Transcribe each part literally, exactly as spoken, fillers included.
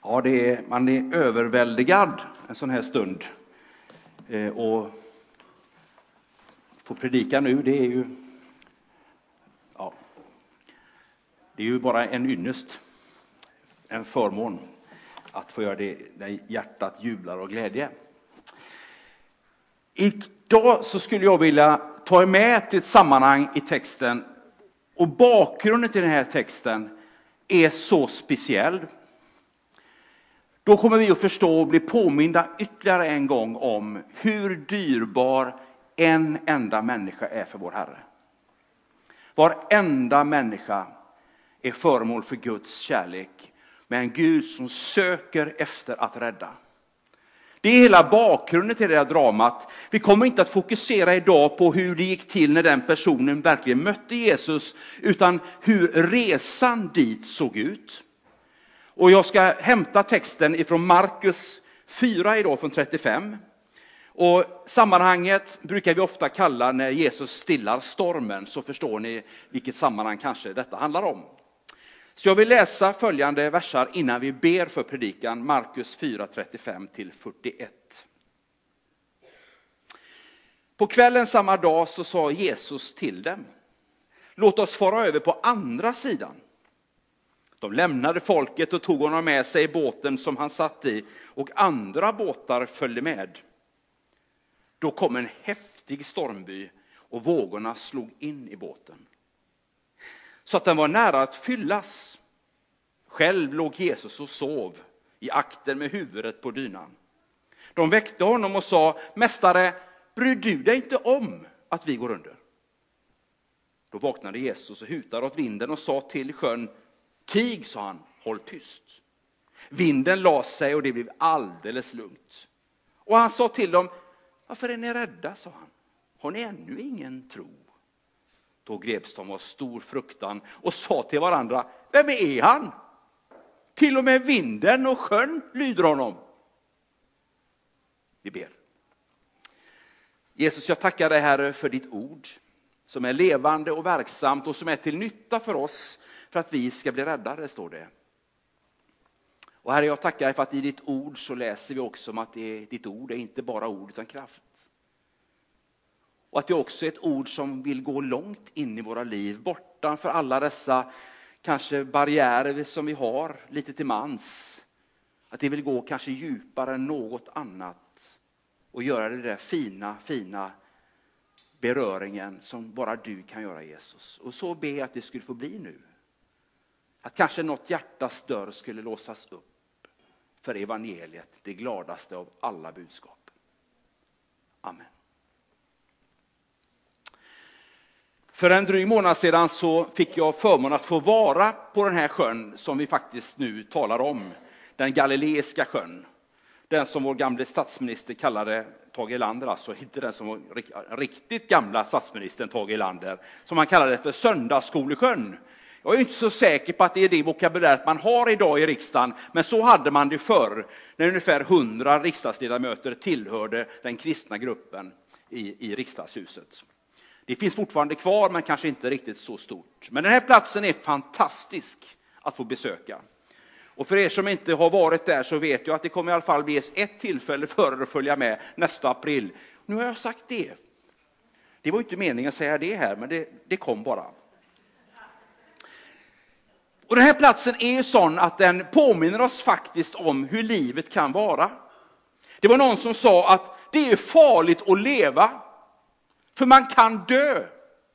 Ja, det är, man är överväldigad en sån här stund. Eh, och få predika nu, det är ju ja, det är ju bara en ynnest, en förmån att få göra det när hjärtat jublar och glädje. Idag så skulle jag vilja ta er med till ett sammanhang i texten, och bakgrunden till den här texten är så speciell. Då kommer vi att förstå och bli påminda ytterligare en gång om hur dyrbar en enda människa är för vår Herre. Varenda människa är föremål för Guds kärlek, med en Gud som söker efter att rädda. Det är hela bakgrunden till det här dramat. Vi kommer inte att fokusera idag på hur det gick till när den personen verkligen mötte Jesus, utan hur resan dit såg ut. Och jag ska hämta texten ifrån Markus fyra idag, från trettiofem. Och sammanhanget brukar vi ofta kalla när Jesus stillar stormen, så förstår ni vilket sammanhang kanske detta handlar om. Så jag vill läsa följande versar innan vi ber för predikan. Markus fyra, trettiofem till fyrtioett. På kvällen samma dag så sa Jesus till dem: låt oss fara över på andra sidan. De lämnade folket och tog honom med sig i båten som han satt i, och andra båtar följde med. Då kom en häftig stormby och vågorna slog in i båten, så att den var nära att fyllas. Själv låg Jesus och sov i akten med huvudet på dynan. De väckte honom och sa: mästare, bryr du dig inte om att vi går under? Då vaknade Jesus och hutade åt vinden och sa till sjön: tig, sa han, håll tyst. Vinden la sig och det blev alldeles lugnt. Och han sa till dem: varför är ni rädda, sa han. Har ni ännu ingen tro? Då greps de av stor fruktan och sa till varandra: vem är han? Till och med vinden och sjön lyder honom. Vi ber. Jesus, jag tackar dig, Herre, för ditt ord som är levande och verksamt och som är till nytta för oss för att vi ska bli räddade, står det. Och Herre, jag tackar dig för att i ditt ord så läser vi också om att det är, ditt ord är inte bara ord utan kraft. Och att det också är ett ord som vill gå långt in i våra liv, bortan för alla dessa kanske barriärer som vi har lite till mans. Att det vill gå kanske djupare än något annat och göra det där fina, fina beröringen som bara du kan göra, Jesus. Och så ber jag att det skulle få bli nu. Att kanske något hjärtas dörr skulle låsas upp för evangeliet, det gladaste av alla budskap. Amen. För en dryg månad sedan så fick jag förmånen att få vara på den här sjön som vi faktiskt nu talar om. Den galileiska sjön. Den som vår gamle statsminister kallade Tage Erlander, alltså inte den som var riktigt gamla statsministern Tage Erlander, som han kallade för Söndagsskolesjön. Jag är inte så säker på att det är det vokabuläret man har idag i riksdagen, men så hade man det förr när ungefär hundra riksdagsledamöter tillhörde den kristna gruppen i, i riksdagshuset. Det finns fortfarande kvar, men kanske inte riktigt så stort. Men den här platsen är fantastisk att få besöka. Och för er som inte har varit där så vet jag att det kommer i alla fall bli ett tillfälle för er att följa med nästa april. Nu har jag sagt det. Det var inte meningen att säga det här, men det, det kom bara. Och den här platsen är ju sån att den påminner oss faktiskt om hur livet kan vara. Det var någon som sa att det är farligt att leva, för man kan dö.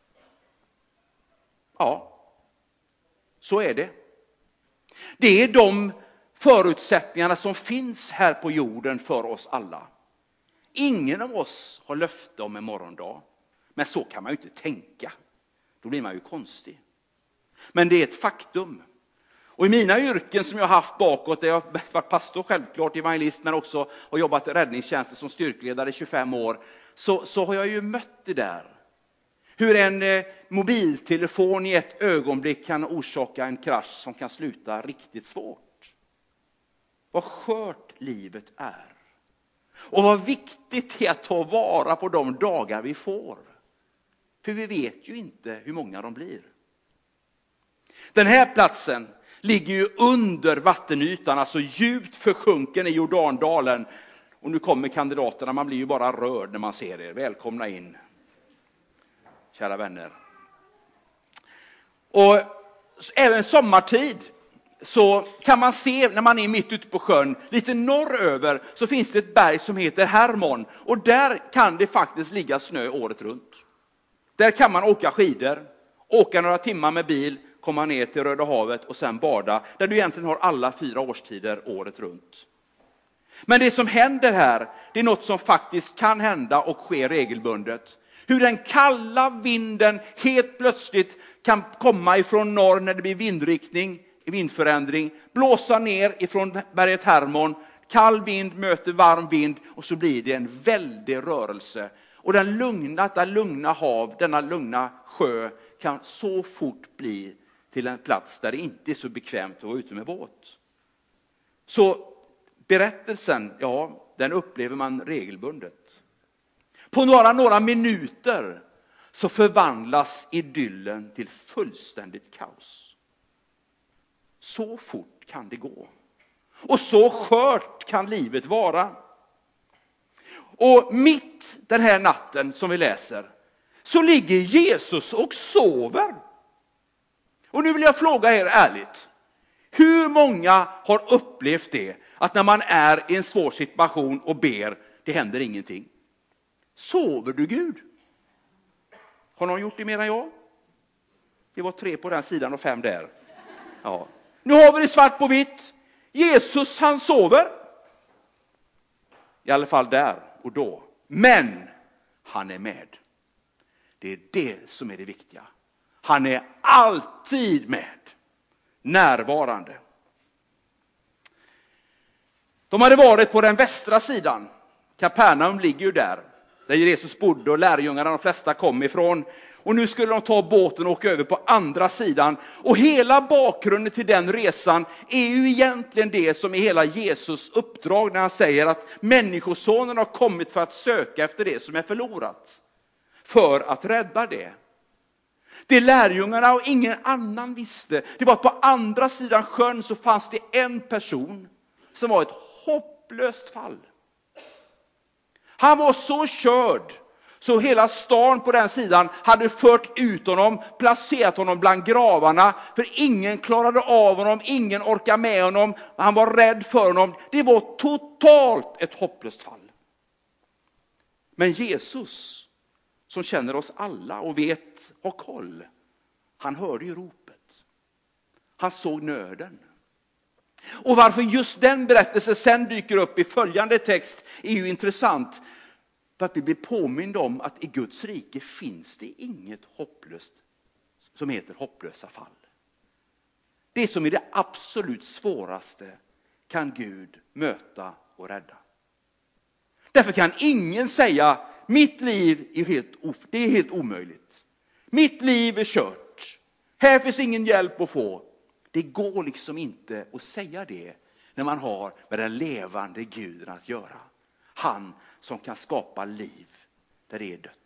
Ja, så är det. Det är de förutsättningarna som finns här på jorden för oss alla. Ingen av oss har löfte om en morgondag. Men så kan man ju inte tänka. Då blir man ju konstig. Men det är ett faktum. Och i mina yrken som jag har haft bakåt, där jag har varit pastor självklart, evangelist, men också har jobbat i räddningstjänsten som styrkledare i tjugofem år, så, så har jag ju mött det där. Hur en eh, mobiltelefon i ett ögonblick kan orsaka en krasch som kan sluta riktigt svårt. Vad skört livet är. Och vad viktigt det är att ta vara på de dagar vi får. För vi vet ju inte hur många de blir. Den här platsen ligger ju under vattenytan, alltså djupt försjunken i Jordandalen. Och nu kommer kandidaterna, man blir ju bara rörd när man ser er. Välkomna in, kära vänner. Och även sommartid så kan man se, när man är mitt ute på sjön, lite norröver, så finns det ett berg som heter Hermon. Och där kan det faktiskt ligga snö året runt. Där kan man åka skidor, åka några timmar med bil, komma ner till Röda havet och sen bada. Där du egentligen har alla fyra årstider året runt. Men det som händer här, det är något som faktiskt kan hända och sker regelbundet. Hur den kalla vinden helt plötsligt kan komma ifrån norr när det blir vindriktning, vindförändring, blåsa ner ifrån berget Hermon, kall vind möter varm vind och så blir det en väldig rörelse. Och den lugna, det lugna hav, denna lugna sjö kan så fort bli till en plats där det inte är så bekvämt att vara ute med båt. Så berättelsen, ja, den upplever man regelbundet. På några, några minuter så förvandlas idyllen till fullständigt kaos. Så fort kan det gå. Och så skört kan livet vara. Och mitt den här natten som vi läser så ligger Jesus och sover. Och nu vill jag fråga er ärligt. Hur många har upplevt det att när man är i en svår situation och ber, det händer ingenting? Sover du Gud? Har någon gjort det mer än jag? Det var tre på den sidan och fem där. Ja. Nu har vi det svart på vitt. Jesus, han sover. I alla fall där och då. Men han är med. Det är det som är det viktiga. Han är alltid med. Närvarande. De hade varit på den västra sidan. Kapernaum ligger ju där. Där Jesus bodde och lärjungarna, de flesta, kom ifrån. Och nu skulle de ta båten och åka över på andra sidan. Och hela bakgrunden till den resan är ju egentligen det som är hela Jesus uppdrag när han säger att människosonen har kommit för att söka efter det som är förlorat. För att rädda det. Det lärjungarna och ingen annan visste, det var att på andra sidan sjön så fanns det en person som var ett hopplöst fall. Han var så körd så hela stan på den sidan hade fört ut honom, placerat honom bland gravarna, för ingen klarade av honom, ingen orkade med honom, han var rädd för honom. Det var totalt ett hopplöst fall. Men Jesus, som känner oss alla och vet, har koll, han hörde ju ropet. Han såg nöden. Och varför just den berättelsen sen dyker upp i följande text är ju intressant. För att vi blir påminda om att i Guds rike finns det inget hopplöst som heter hopplösa fall. Det som är det absolut svåraste kan Gud möta och rädda. Därför kan ingen säga, mitt liv är helt, det är helt omöjligt. Mitt liv är kört. Här finns ingen hjälp att få. Det går liksom inte att säga det när man har med den levande Guden att göra. Han som kan skapa liv där det är dött.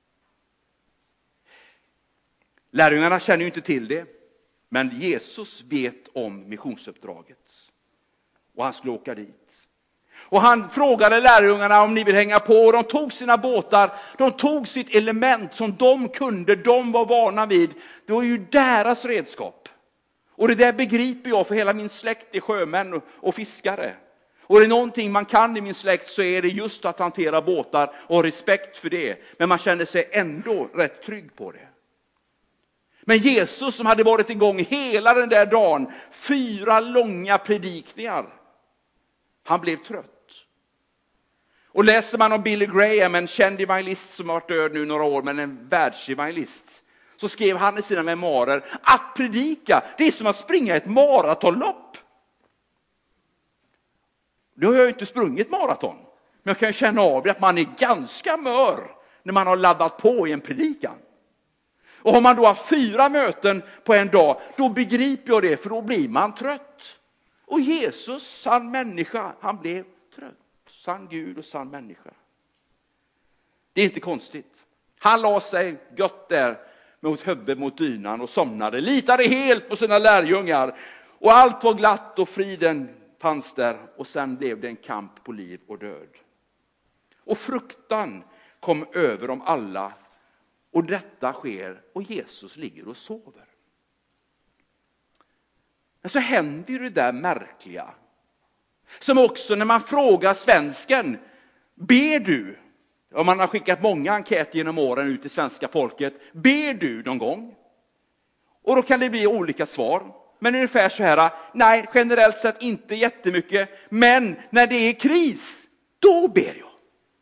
Lärjungarna känner ju inte till det. Men Jesus vet om missionsuppdraget. Och han skulle åka dit. Och han frågade lärjungarna om ni vill hänga på. Och de tog sina båtar. De tog sitt element som de kunde. De var vana vid. Det var ju deras redskap. Och det där begriper jag, för hela min släkt är sjömän och, och fiskare. Och det är någonting man kan i min släkt, så är det just att hantera båtar och respekt för det. Men man känner sig ändå rätt trygg på det. Men Jesus, som hade varit igång hela den där dagen, fyra långa predikningar, han blev trött. Och läser man om Billy Graham, en känd evangelist som har varit död nu några år, men en världsevangelist, så skrev han i sina memoarer att predika, det är som att springa ett maratonlopp. Nu har jag ju inte sprungit maraton, men jag kan ju känna av det att man är ganska mör när man har laddat på i en predikan. Och om man då har fyra möten på en dag, då begriper jag det, för då blir man trött. Och Jesus, sann människa, han blev trött. Sann Gud och sann människa. Det är inte konstigt. Han la sig gott där mot huvudet mot dynan och somnade. Litade helt på sina lärjungar. Och allt var glatt och friden fanns där. Och sen blev det en kamp på liv och död. Och fruktan kom över dem alla. Och detta sker och Jesus ligger och sover. Men så händer ju det där märkliga. Som också när man frågar svensken, ber du? Om man har skickat många enkäter genom åren ut till svenska folket. Ber du någon gång? Och då kan det bli olika svar. Men ungefär så här, nej generellt sett inte jättemycket. Men när det är kris, då ber jag.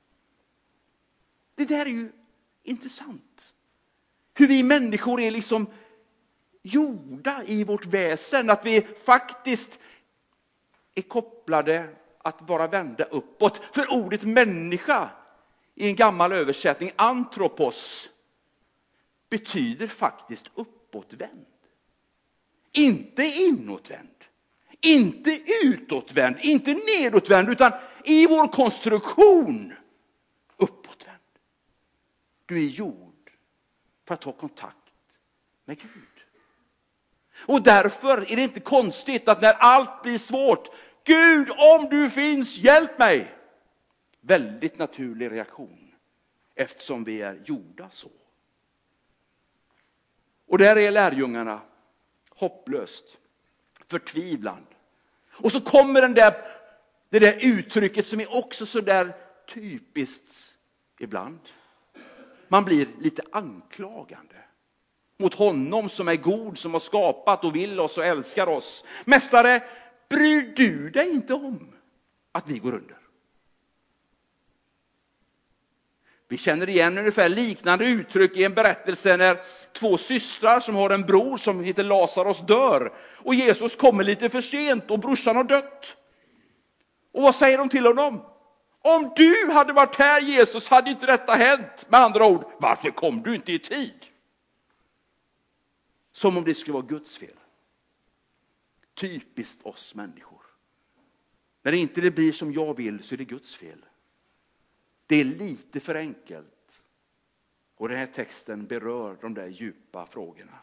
Det där är ju intressant. Hur vi människor är liksom gjorda i vårt väsen. Att vi faktiskt är kopplade att bara vända uppåt. För ordet människa i en gammal översättning, antropos, betyder faktiskt uppåtvänd. Inte inåtvänd. Inte utåtvänd. Inte nedåtvänd. Utan i vår konstruktion uppåtvänd. Du är gjord för att ha kontakt med Gud. Och därför är det inte konstigt att när allt blir svårt, Gud, om du finns, hjälp mig. Väldigt naturlig reaktion. Eftersom vi är gjorda så. Och där är lärjungarna hopplöst, förtvivlan. Och så kommer den där, det där uttrycket som är också så där typiskt ibland. Man blir lite anklagande mot honom som är god, som har skapat och vill oss och älskar oss. Mästare, bryr du dig inte om att vi går under? Vi känner igen ungefär liknande uttryck i en berättelse när två systrar som har en bror som heter Lazarus dör. Och Jesus kommer lite för sent och brorsan har dött. Och vad säger de till honom? Om du hade varit här, Jesus, hade inte detta hänt. Med andra ord, varför kom du inte i tid? Som om det skulle vara Guds fel. Typiskt oss människor. När inte det blir som jag vill så är det Guds fel. Det är lite för enkelt. Och den här texten berör de där djupa frågorna.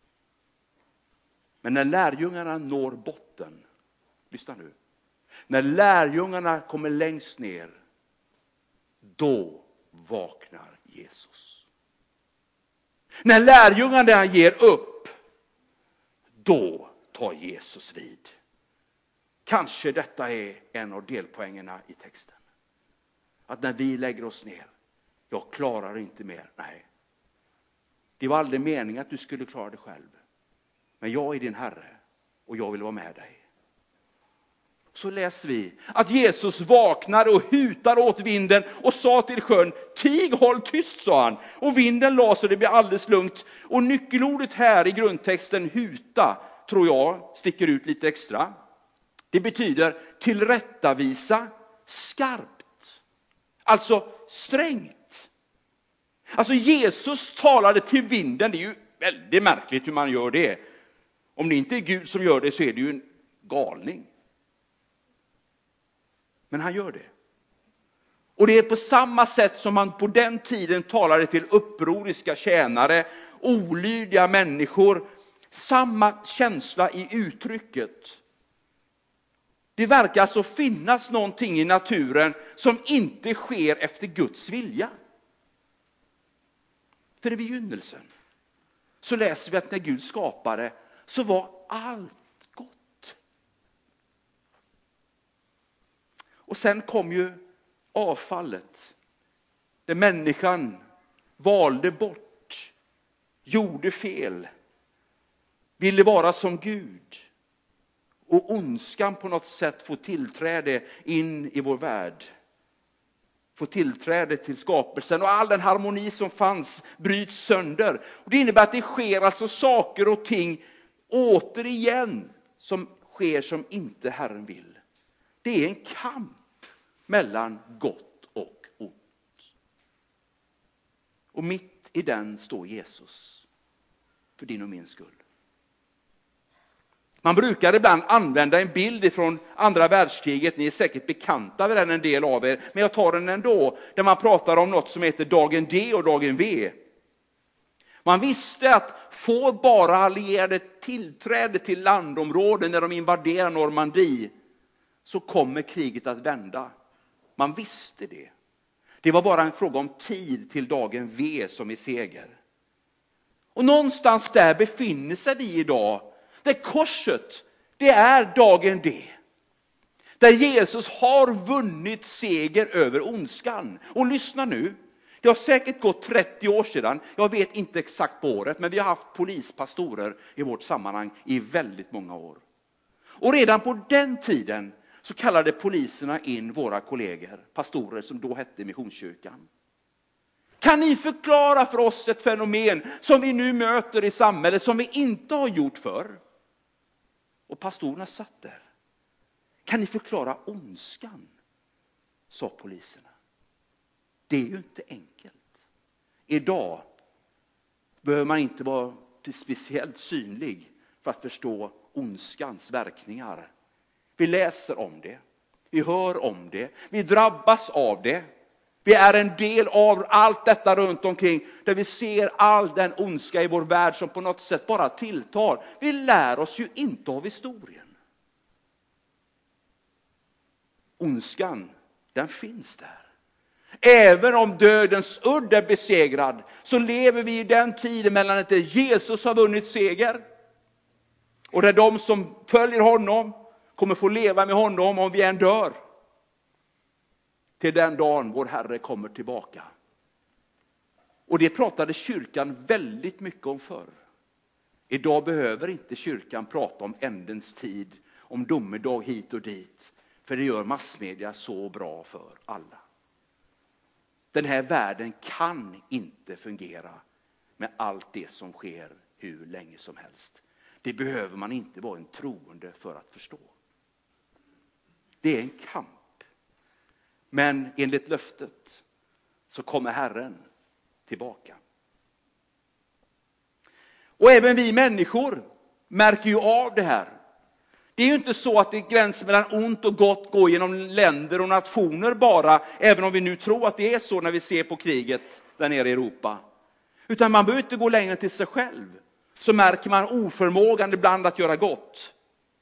Men när lärjungarna når botten, lyssna nu. När lärjungarna kommer längst ner, då vaknar Jesus. När lärjungarna ger upp, då tar Jesus vid. Kanske detta är en av delpoängerna i texten. Att när vi lägger oss ner, jag klarar inte mer. Nej. Det var aldrig meningen att du skulle klara det själv. Men jag är din Herre och jag vill vara med dig. Så läser vi att Jesus vaknade och hutade åt vinden och sa till sjön, tig, håll tyst, sa han. Och vinden la så det blev alldeles lugnt. Och nyckelordet här i grundtexten huta, tror jag, sticker ut lite extra. Det betyder tillrättavisa, skarpt. Alltså strängt. Alltså Jesus talade till vinden. Det är ju väldigt märkligt hur man gör det. Om det inte är Gud som gör det så är det ju en galning. Men han gör det. Och det är på samma sätt som man på den tiden talade till upproriska tjänare, olydiga människor. Samma känsla i uttrycket. Det verkar alltså finnas någonting i naturen som inte sker efter Guds vilja. För i begynnelsen så läser vi att när Gud skapade så var allt gott. Och sen kom ju avfallet. Där människan valde bort, gjorde fel, ville vara som Gud. Och ondskan på något sätt får tillträde in i vår värld. Får tillträde till skapelsen. Och all den harmoni som fanns bryts sönder. Och det innebär att det sker alltså saker och ting återigen som sker som inte Herren vill. Det är en kamp mellan gott och ont. Och mitt i den står Jesus. För din och min skull. Man brukar ibland använda en bild från andra världskriget. Ni är säkert bekanta med den, en del av er. Men jag tar den ändå. Där man pratar om något som heter dagen D och dagen V. Man visste att får bara allierade tillträde till landområden när de invaderar Normandie, så kommer kriget att vända. Man visste det. Det var bara en fråga om tid till dagen V som i seger. Och någonstans där befinner sig vi idag. Där korset, det är dagen D. Där Jesus har vunnit seger över ondskan. Och lyssna nu. Det har säkert gått trettio år sedan. Jag vet inte exakt på året. Men vi har haft polispastorer i vårt sammanhang i väldigt många år. Och redan på den tiden så kallade poliserna in våra kollegor, pastorer som då hette Missionskyrkan. Kan ni förklara för oss ett fenomen som vi nu möter i samhället som vi inte har gjort förr? Och pastorerna satt där. Kan ni förklara ondskan? Sa poliserna. Det är ju inte enkelt. Idag behöver man inte vara speciellt synlig för att förstå ondskans verkningar. Vi läser om det. Vi hör om det. Vi drabbas av det. Vi är en del av allt detta runt omkring. Där vi ser all den ondska i vår värld som på något sätt bara tilltar. Vi lär oss ju inte av historien. Ondskan, den finns där. Även om dödens udd är besegrad, så lever vi i den tiden mellan att Jesus har vunnit seger. Och där de som följer honom kommer få leva med honom om vi än dör. Till den dagen vår Herre kommer tillbaka. Och det pratade kyrkan väldigt mycket om förr. Idag behöver inte kyrkan prata om ändens tid, om domedag hit och dit. För det gör massmedia så bra för alla. Den här världen kan inte fungera med allt det som sker hur länge som helst. Det behöver man inte vara en troende för att förstå. Det är en kamp. Men enligt löftet så kommer Herren tillbaka. Och även vi människor märker ju av det här. Det är ju inte så att det är gränsen mellan ont och gott går genom länder och nationer bara. Även om vi nu tror att det är så när vi ser på kriget där nere i Europa. Utan man behöver inte gå längre till sig själv. Så märker man oförmågan ibland att göra gott.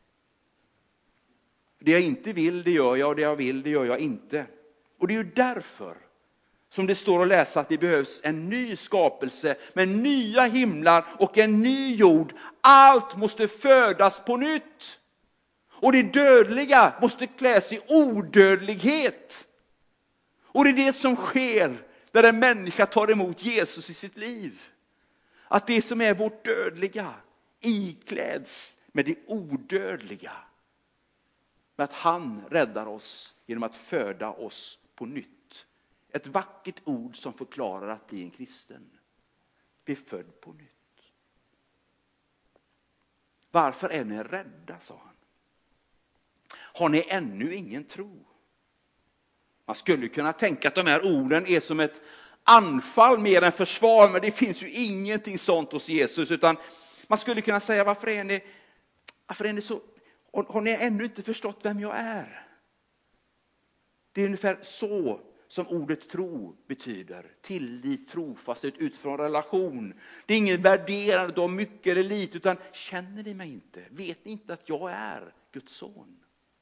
Det jag inte vill, det gör jag. Och det jag vill, det gör jag inte. Och det är ju därför som det står att läsa att det behövs en ny skapelse med nya himlar och en ny jord. Allt måste födas på nytt. Och det dödliga måste kläs i odödlighet. Och det är det som sker när en människa tar emot Jesus i sitt liv. Att det som är vårt dödliga ikläds med det odödliga. Med att han räddar oss genom att föda oss på nytt. Ett vackert ord som förklarar att bli en kristen. Bli född på nytt. Varför är ni rädda, sa han. Har ni ännu ingen tro? Man skulle kunna tänka att de här orden är som ett anfall mer än försvar. Men det finns ju ingenting sånt hos Jesus. Utan man skulle kunna säga, varför är ni, varför är ni så... Har ni ännu inte förstått vem jag är? Det är ungefär så som ordet tro betyder. Tillit, trofasthet utifrån relation. Det är ingen värderande av mycket eller lite. Utan känner ni mig inte? Vet ni inte att jag är Guds son?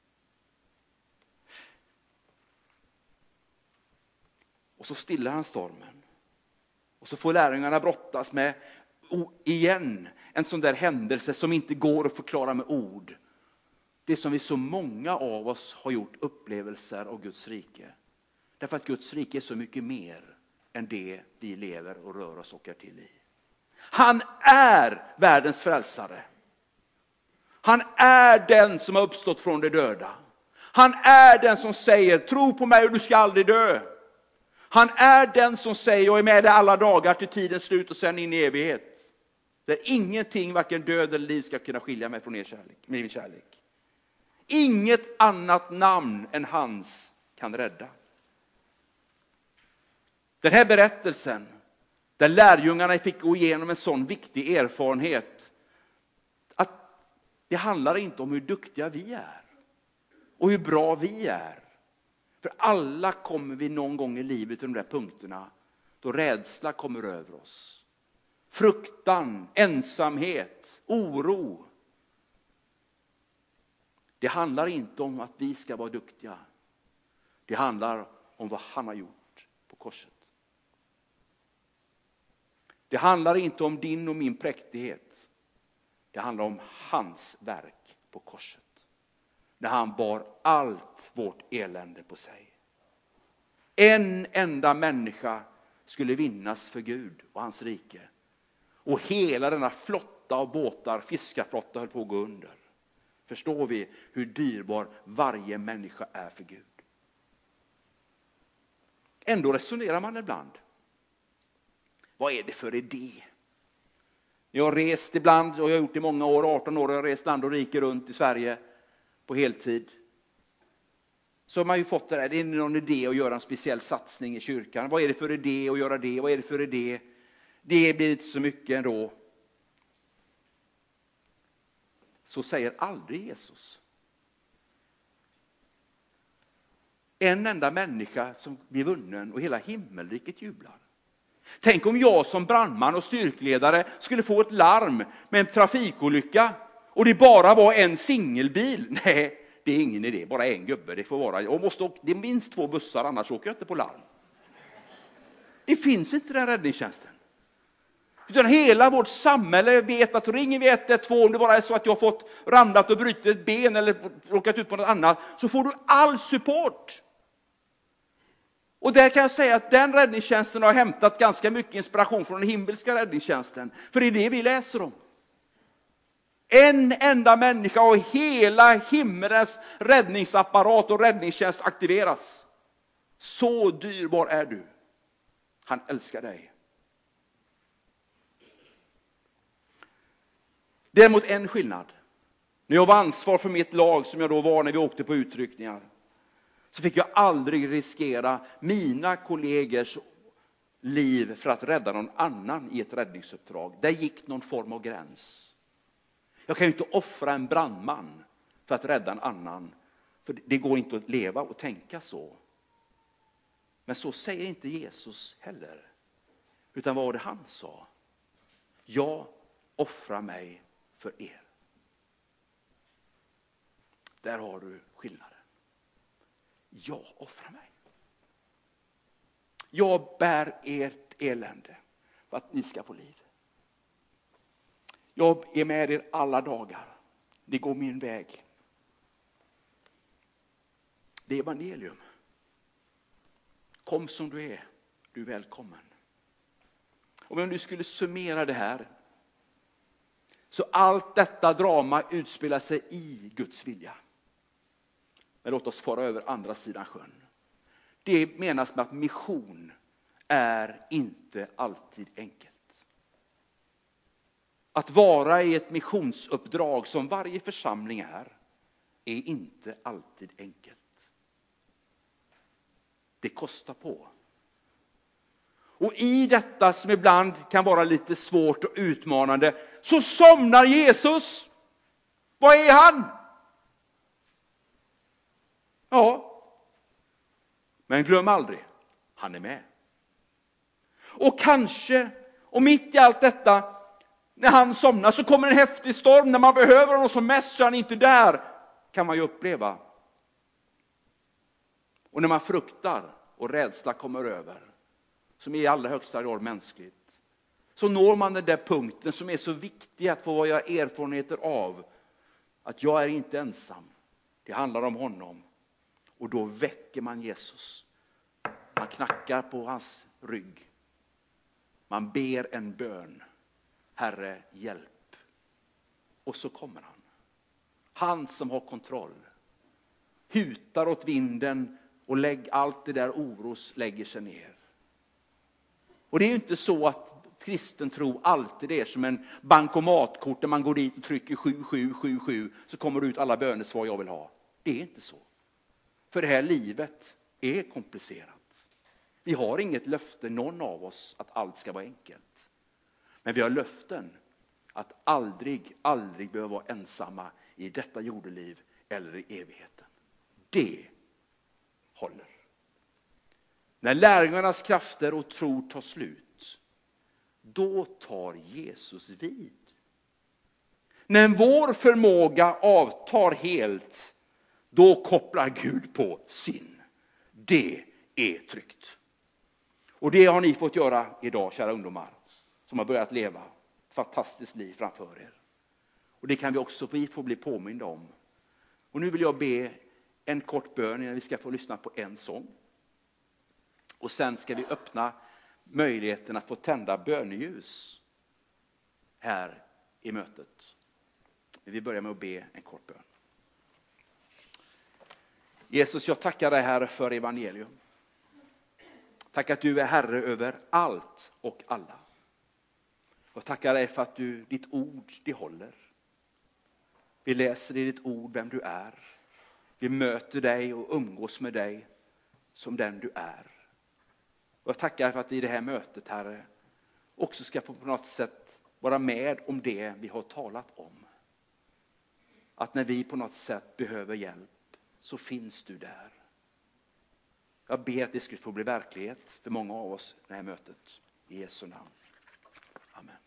Och så stillar han stormen. Och så får lärjungarna brottas med igen en sån där händelse som inte går att förklara med ord. Det som vi så många av oss har gjort upplevelser av Guds rike. Därför att Guds rike är så mycket mer än det vi lever och rör oss och är till i. Han är världens frälsare. Han är den som har uppstått från de döda. Han är den som säger, tro på mig och du ska aldrig dö. Han är den som säger, jag är med dig alla dagar till tidens slut och sen in i evighet. Där ingenting, varken död eller liv, ska kunna skilja mig från er kärlek, min kärlek. Inget annat namn än hans kan rädda. Den här berättelsen, där lärjungarna fick gå igenom en sån viktig erfarenhet, att det handlar inte om hur duktiga vi är och hur bra vi är. För alla kommer vi någon gång i livet till de där punkterna då rädsla kommer över oss. fruktan, ensamhet, oro. Det handlar inte om att vi ska vara duktiga. Det handlar om vad han har gjort på korset. Det handlar inte om din och min präktighet. Det handlar om hans verk på korset. När han bar allt vårt elände på sig. En enda människa skulle vinnas för Gud och hans rike. Och hela denna flotta av båtar, fiskarflotta, höll på att gå under. Förstår vi hur dyrbar varje människa är för Gud? Ändå resonerar man ibland. Vad är det för idé? Jag har rest ibland, och jag har gjort det i många år, arton år, jag har rest land och rike runt i Sverige på heltid. Så har man ju fått det där, det är någon idé att göra en speciell satsning i kyrkan. Vad är det för idé att göra det? Vad är det för idé? Det blir inte så mycket ändå. Så säger aldrig Jesus. En enda människa som blir vunnen och hela himmelriket jublar. Tänk om jag som brandman och styrkledare skulle få ett larm med en trafikolycka och det bara var en singelbil. Nej, det är ingen idé, bara en gubbe. Det får vara. Jag måste åka, det är minst två bussar, annars åker jag inte på larm. Det finns inte den räddningstjänsten. Utan hela vårt samhälle vet att ringer vi ett ett två, om det bara är så att jag har fått ramlat och brutit ett ben eller råkat ut på något annat, så får du all support. Och där kan jag säga att den räddningstjänsten har hämtat ganska mycket inspiration från den himmelska räddningstjänsten. För det är det vi läser om. En enda människa och hela himmelens räddningsapparat och räddningstjänst aktiveras. Så dyrbar är du. Han älskar dig. Däremot en skillnad. När jag var ansvar för mitt lag, som jag då var när vi åkte på utryckningar, så fick jag aldrig riskera mina kollegors liv för att rädda någon annan i ett räddningsuppdrag. Där gick någon form av gräns. Jag kan ju inte offra en brandman för att rädda en annan. För det går inte att leva och tänka så. Men så säger inte Jesus heller. Utan vad var det han sa? Jag offrar mig för er. Där har du skillnaden. Jag offrar mig. Jag bär ert elände för att ni ska få liv. Jag är med er alla dagar. Det går min väg. Det är evangelium. Kom som du är. Du är välkommen. Och om du skulle summera det här, så allt detta drama utspelar sig i Guds vilja. Men låt oss fara över andra sidan sjön. Det menas med att mission är inte alltid enkelt. Att vara i ett missionsuppdrag som varje församling är, är inte alltid enkelt. Det kostar på. Och i detta som ibland kan vara lite svårt och utmanande, så somnar Jesus. Vad är han? Ja. Men glöm aldrig, han är med. Och kanske, och mitt i allt detta, när han somnar så kommer en häftig storm. När man behöver honom som mest så är han inte där. Kan man ju uppleva. Och när man fruktar och rädsla kommer över, som är i allra högsta grad mänskligt, så når man den där punkten som är så viktig att få göra erfarenheter av. Att jag är inte ensam. Det handlar om honom. Och då väcker man Jesus. Man knackar på hans rygg. Man ber en bön. Herre, hjälp. Och så kommer han. Han som har kontroll. Hutar åt vinden och lägg allt det där oros lägger sig ner. Och det är ju inte så att kristen tro alltid är som en bankomatkort där man går dit och trycker sju sju sju sju så kommer det ut alla bönesvar jag vill ha. Det är inte så. För det här livet är komplicerat. Vi har inget löfte, någon av oss, att allt ska vara enkelt. Men vi har löften att aldrig, aldrig behöva vara ensamma i detta jordeliv eller i evigheten. Det håller. När lärjungarnas krafter och tro tar slut, då tar Jesus vid. När vår förmåga avtar helt, då kopplar Gud på sin. Det är tryggt. Och det har ni fått göra idag, kära ungdomar, som har börjat leva ett fantastiskt liv framför er. Och det kan vi också vi få bli påminda om. Och nu vill jag be en kort bön innan vi ska få lyssna på en sång. Och sen ska vi öppna möjligheten att få tända böneljus här i mötet. Vi börjar med att be en kort bön. Jesus, jag tackar dig, Herre, för evangelium. Tack att du är Herre över allt och alla. Och tackar dig för att du, ditt ord, det håller. Vi läser i ditt ord vem du är. Vi möter dig och umgås med dig som den du är. Och jag tackar för att vi i det här mötet, Herre, också ska få på något sätt vara med om det vi har talat om. Att när vi på något sätt behöver hjälp så finns du där. Jag ber att det skulle få bli verklighet för många av oss i det här mötet. I Jesu namn. Amen.